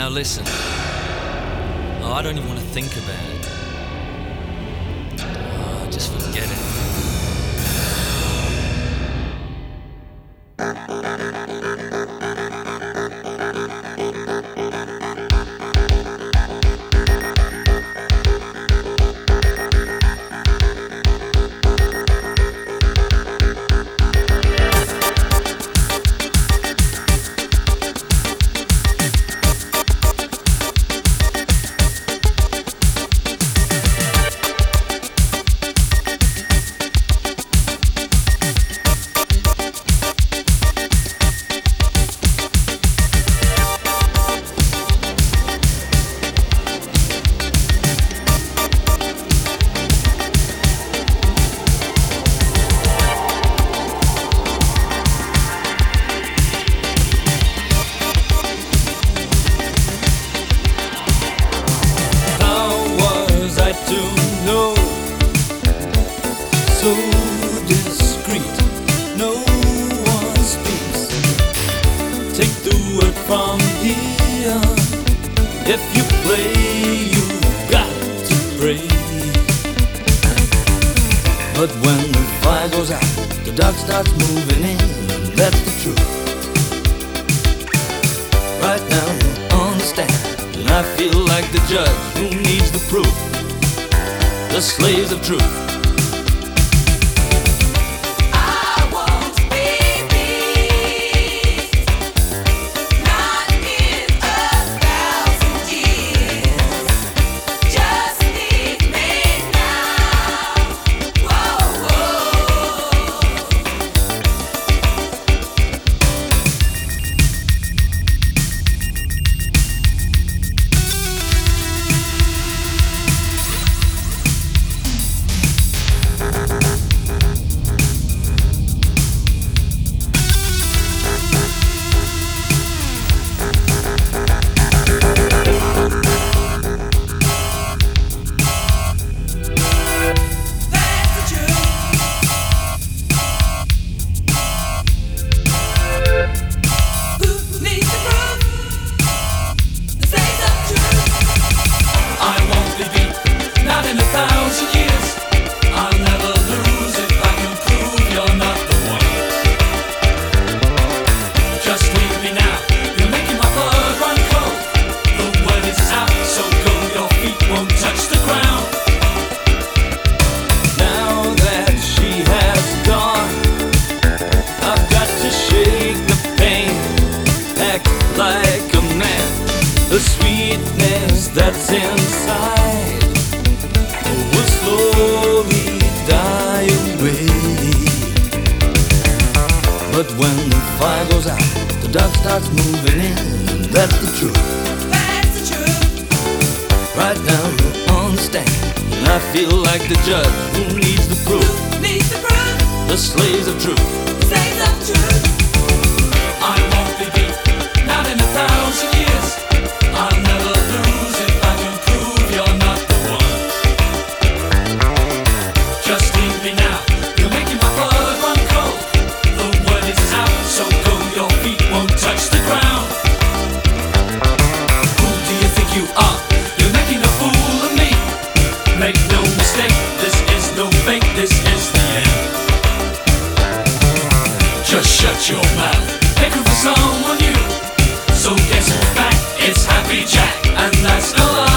Now listen. Oh, I don't even want to think about it. Oh, just forget it. So discreet, no one speaks. Take the word from here. If you play, you've got to pray. But when the fire goes out, the dark starts moving in. That's the truth. Right now you understand, and I feel like the judge who needs the proof. The slaves of truth. The sweetness that's inside will slowly die away. But when the fire goes out, the dark starts moving in. That's the truth. That's the truth. Right now you understand, and I feel like the judge who needs the proof. Who needs the proof? The slaves of truth. The slaves of truth. I won't be beat, not in 1,000 years. I'll never lose if I can prove you're not the one. Just leave me now, you're making my blood run cold. The word is out, so go, your feet won't touch the ground. Who do you think you are? You're making a fool of me. Make no mistake, this is no fake, this is the end. Just shut your mouth, make room for someone new. So guess who's back? It's Happy Jack, and that's a lie.